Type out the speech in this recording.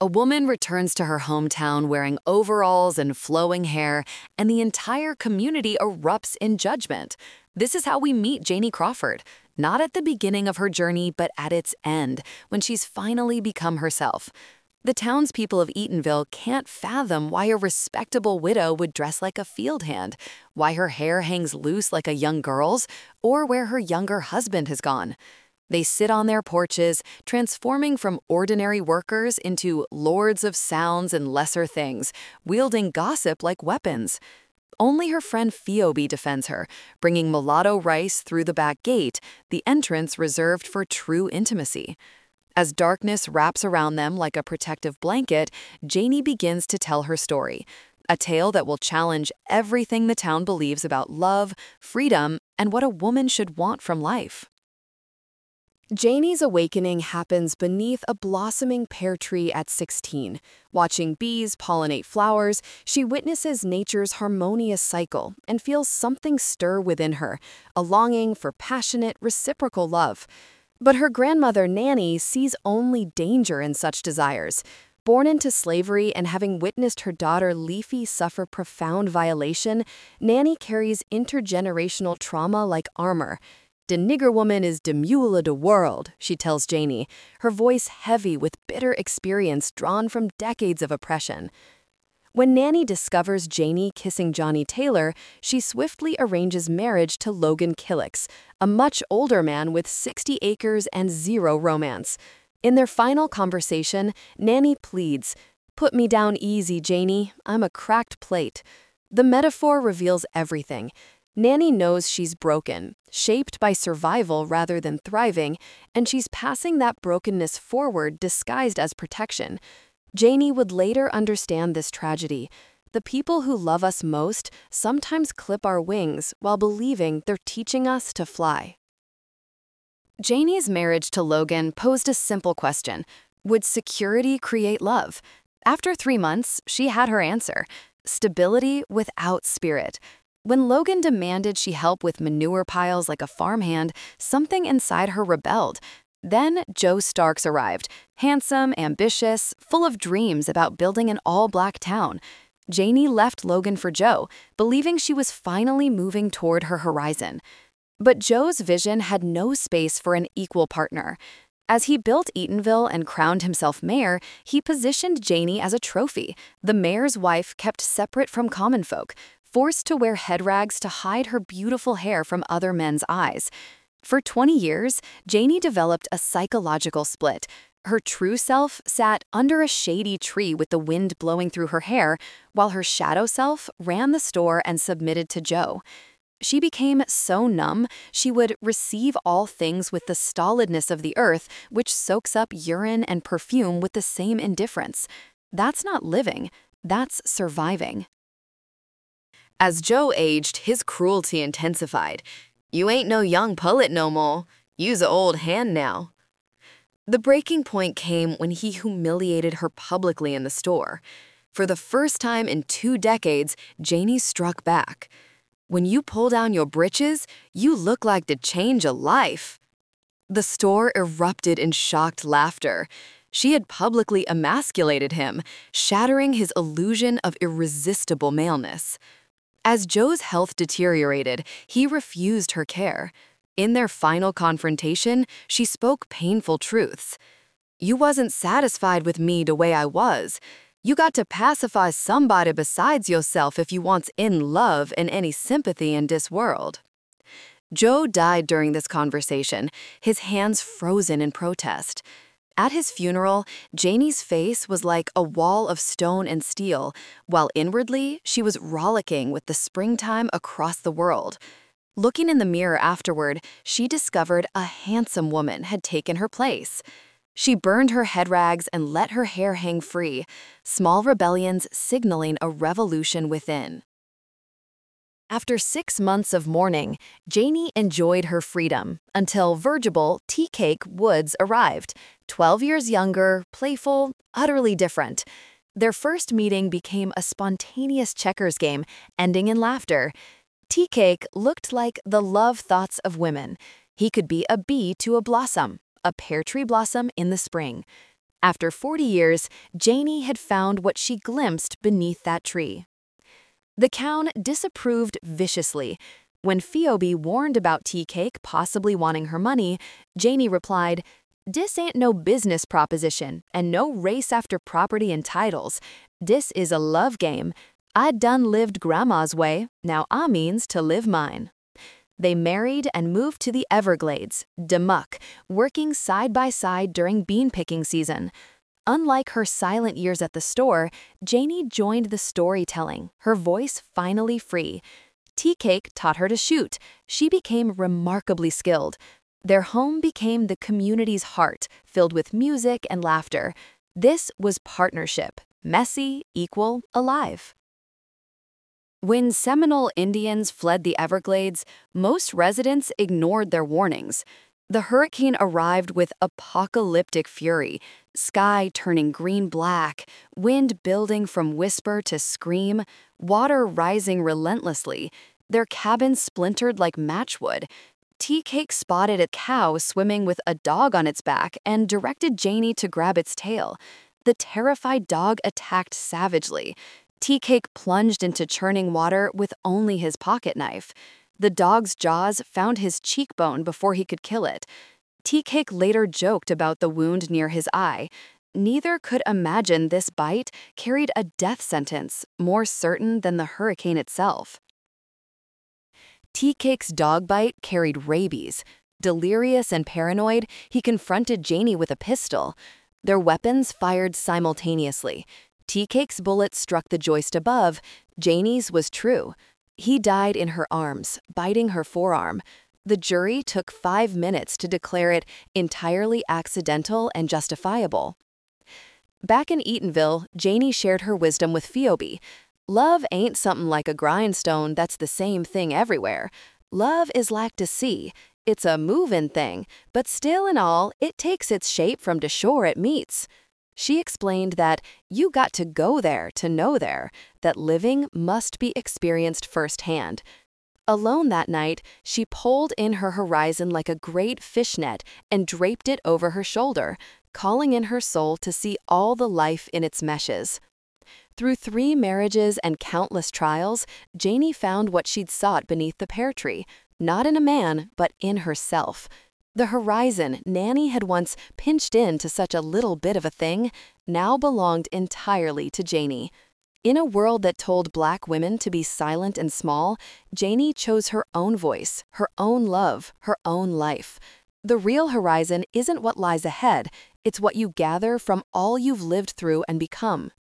A woman returns to her hometown wearing overalls and flowing hair, and the entire community erupts in judgment. This is how we meet Janie Crawford, not at the beginning of her journey, but at its end, when she's finally become herself. The townspeople of Eatonville can't fathom why a respectable widow would dress like a field hand, why her hair hangs loose like a young girl's, or where her younger husband has gone. They sit on their porches, transforming from ordinary workers into lords of sounds and lesser things, wielding gossip like weapons. Only her friend Phoebe defends her, bringing mulatto rice through the back gate, the entrance reserved for true intimacy. As darkness wraps around them like a protective blanket, Janie begins to tell her story, a tale that will challenge everything the town believes about love, freedom, and what a woman should want from life. Janie's awakening happens beneath a blossoming pear tree at 16. Watching bees pollinate flowers, she witnesses nature's harmonious cycle and feels something stir within her, a longing for passionate, reciprocal love. But her grandmother, Nanny, sees only danger in such desires. Born into slavery and having witnessed her daughter Leafy suffer profound violation, Nanny carries intergenerational trauma like armor. "De nigger woman is de mule of de world," she tells Janie, her voice heavy with bitter experience drawn from decades of oppression. When Nanny discovers Janie kissing Johnny Taylor, she swiftly arranges marriage to Logan Killix, a much older man with 60 acres and zero romance. In their final conversation, Nanny pleads, "Put me down easy, Janie. I'm a cracked plate." The metaphor reveals everything. Nanny knows she's broken, shaped by survival rather than thriving, and she's passing that brokenness forward disguised as protection. Janie would later understand this tragedy. The people who love us most sometimes clip our wings while believing they're teaching us to fly. Janie's marriage to Logan posed a simple question: would security create love? After 3 months, she had her answer: stability without spirit. When Logan demanded she help with manure piles like a farmhand, something inside her rebelled. Then Joe Starks arrived, handsome, ambitious, full of dreams about building an all-black town. Janie left Logan for Joe, believing she was finally moving toward her horizon. But Joe's vision had no space for an equal partner. As he built Eatonville and crowned himself mayor, he positioned Janie as a trophy, the mayor's wife kept separate from common folk, forced to wear head rags to hide her beautiful hair from other men's eyes. For 20 years, Janie developed a psychological split. Her true self sat under a shady tree with the wind blowing through her hair, while her shadow self ran the store and submitted to Joe. She became so numb, she would receive all things with the stolidness of the earth, which soaks up urine and perfume with the same indifference. That's not living, that's surviving. As Joe aged, his cruelty intensified. "You ain't no young pullet no more. You's a old hand now." The breaking point came when he humiliated her publicly in the store. For the first time in 2 decades, Janie struck back. "When you pull down your britches, you look like to change a life." The store erupted in shocked laughter. She had publicly emasculated him, shattering his illusion of irresistible maleness. As Joe's health deteriorated, he refused her care. In their final confrontation, she spoke painful truths. "You wasn't satisfied with me the way I was. You got to pacify somebody besides yourself if you wants in love and any sympathy in this world." Joe died during this conversation, his hands frozen in protest. At his funeral, Janie's face was like a wall of stone and steel, while inwardly, she was rollicking with the springtime across the world. Looking in the mirror afterward, she discovered a handsome woman had taken her place. She burned her head rags and let her hair hang free, small rebellions signaling a revolution within. After 6 months of mourning, Janie enjoyed her freedom until Virgil Tea Cake Woods arrived, 12 years younger, playful, utterly different. Their first meeting became a spontaneous checkers game, ending in laughter. Tea Cake looked like the love thoughts of women. He could be a bee to a blossom, a pear tree blossom in the spring. After 40 years, Janie had found what she glimpsed beneath that tree. The Cown disapproved viciously. When Phoebe warned about Tea Cake possibly wanting her money, Janie replied, "Dis ain't no business proposition, and no race after property and titles. Dis is a love game. I done lived Grandma's way, now I means to live mine." They married and moved to the Everglades, Demuck, working side by side during bean-picking season. Unlike her silent years at the store, Janie joined the storytelling, her voice finally free. Tea Cake taught her to shoot. She became remarkably skilled. Their home became the community's heart, filled with music and laughter. This was partnership, messy, equal, alive. When Seminole Indians fled the Everglades, most residents ignored their warnings. The hurricane arrived with apocalyptic fury, sky turning green-black, wind building from whisper to scream, water rising relentlessly. Their cabins splintered like matchwood. Tea Cake spotted a cow swimming with a dog on its back and directed Janie to grab its tail. The terrified dog attacked savagely. Tea Cake plunged into churning water with only his pocket knife. The dog's jaws found his cheekbone before he could kill it. Tea Cake later joked about the wound near his eye. Neither could imagine this bite carried a death sentence, more certain than the hurricane itself. Tea Cake's dog bite carried rabies. Delirious and paranoid, he confronted Janie with a pistol. Their weapons fired simultaneously. Tea Cake's bullet struck the joist above. Janie's was true. He died in her arms, biting her forearm. The jury took 5 minutes to declare it entirely accidental and justifiable. Back in Eatonville, Janie shared her wisdom with Phoebe. Love ain't something like a grindstone that's the same thing everywhere. Love is like the sea. It's a moving thing, but still in all, it takes its shape from the shore it meets. She explained that you got to go there to know there, that living must be experienced firsthand. Alone that night, she pulled in her horizon like a great fishnet and draped it over her shoulder, calling in her soul to see all the life in its meshes. Through 3 marriages and countless trials, Janie found what she'd sought beneath the pear tree, not in a man, but in herself. The horizon Nanny had once pinched into such a little bit of a thing now belonged entirely to Janie. In a world that told Black women to be silent and small, Janie chose her own voice, her own love, her own life. The real horizon isn't what lies ahead, it's what you gather from all you've lived through and become.